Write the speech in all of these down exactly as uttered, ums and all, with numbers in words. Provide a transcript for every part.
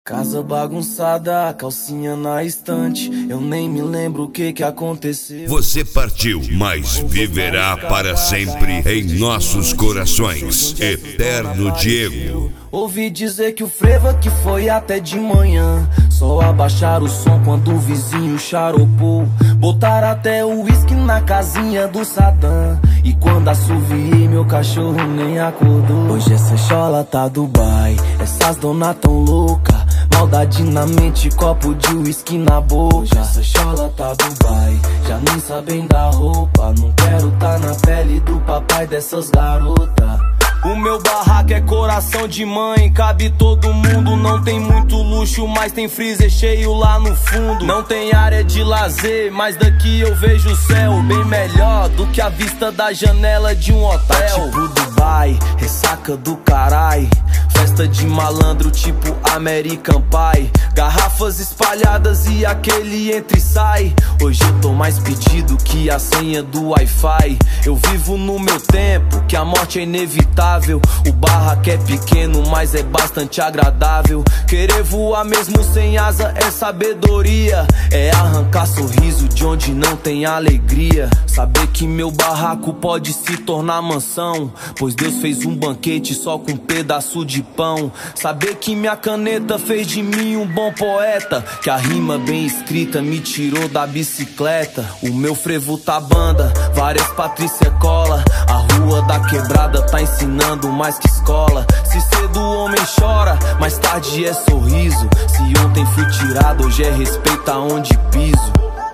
Casa bagunçada, calcinha na estante. Eu nem me lembro o que que aconteceu. Você partiu, mas viverá para sempre em nossos corações. Eterno Diego. Ouvi dizer que o frevo que foi até de manhã. Só abaixar o som quando o vizinho charopou. Botar até o uísque na casinha do Saddam. E quando assoviei, meu cachorro nem acordou. Hoje essa chola tá Dubai, essas dona tão louca. Maldade na mente, copo de uísque na boca. Hoje essa chola tá Dubai, já nem sabem da roupa. Não quero tá na pele do papai dessas garotas. O meu barraco é coração de mãe, cabe todo mundo. Não tem muito luxo, mas tem freezer cheio lá no fundo. Não tem área de lazer, mas daqui eu vejo o céu bem melhor do que a vista da janela de um hotel. Tá tipo Dubai, ressaca do carai. Festa de malandro tipo American Pie. Garrafas espalhadas e aquele entra e sai. Hoje eu tô mais pedido que a senha do Wi-Fi. Eu vivo no meu tempo, que a morte é inevitável. O barraco é pequeno, mas é bastante agradável. Querer voar mesmo sem asa é sabedoria. É arrancar sorriso de onde não tem alegria. Saber que meu barraco pode se tornar mansão, pois Deus fez um banquete só com um pedaço de pão. Saber que minha caneta fez de mim um bom poeta, que a rima bem escrita me tirou da bicicleta. O meu frevo tá banda, várias Patrícia cola. A rua da quebrada tá ensinando mais que escola. Se cedo o homem chora, mais tarde é sorriso. Se ontem fui tirado, hoje é respeito aonde piso.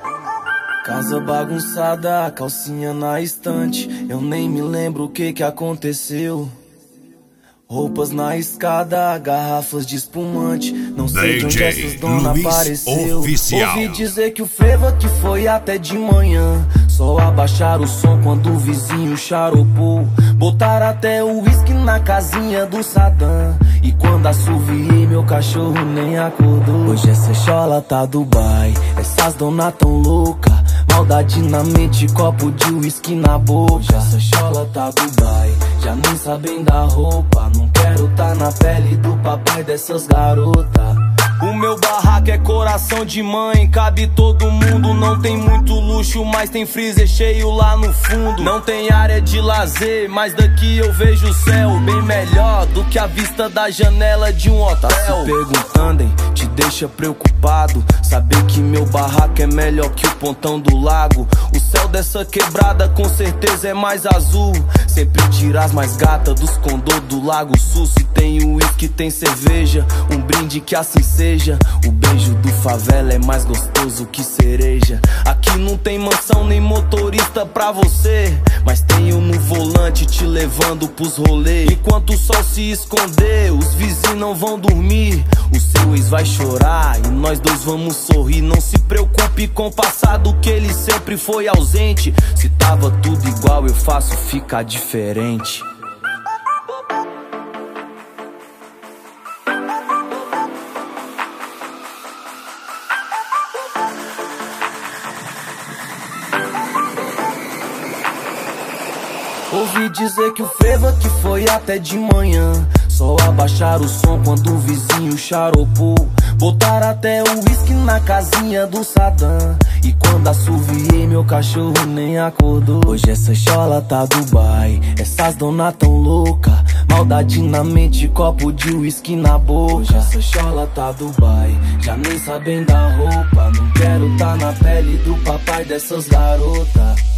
Casa bagunçada, calcinha na estante. Eu nem me lembro o que que aconteceu. Roupas na escada, garrafas de espumante. Não sei de onde essas dona apareceu. Oficial. Ouvi dizer que o frevo que foi até de manhã. Só abaixar o som quando o vizinho charopou. Botar até o uísque na casinha do Saddam. E quando assoviei, meu cachorro nem acordou. Hoje essa chola tá Dubai, essas dona tão louca. Maldade na mente, copo de uísque na boca. Hoje essa chola tá Dubai, já nem sabem da roupa. Não quero tá na pele do papai dessas garotas. O meu barraco é coração de mãe, cabe todo mundo. Não tem muito luxo, mas tem freezer cheio lá no fundo. Não tem área de lazer, mas daqui eu vejo o céu bem melhor do que a vista da janela de um hotel. Tá se perguntando, hein? Te deixa preocupado saber que meu barraco é melhor que o pontão do lago. O céu dessa quebrada com certeza é mais azul. Sempre tira as mais gatas dos condô do Lago Sul. Se tem uísque, tem cerveja, um brinde que assim seja. O beijo do favela é mais gostoso que cereja. Aqui não tem mansão nem motorista pra você, mas tenho no volante te levando pros rolês. Enquanto o sol se esconder, os vizinhos não vão dormir. O seu ex vai chorar e nós dois vamos sorrir. Não se preocupe com o passado, que ele sempre foi ausente. Se tava tudo igual, eu faço ficar diferente. Ouvi dizer que o frevo que foi até de manhã. Só abaixar o som quando o vizinho charopou. Botar até o uísque na casinha do Saddam. E quando assoviei, meu cachorro nem acordou. Hoje essa chola tá Dubai, essas dona tão louca. Maldade na mente, copo de uísque na boca. Hoje essa chola tá Dubai, já nem sabem da roupa. Não quero tá na pele do papai dessas garotas.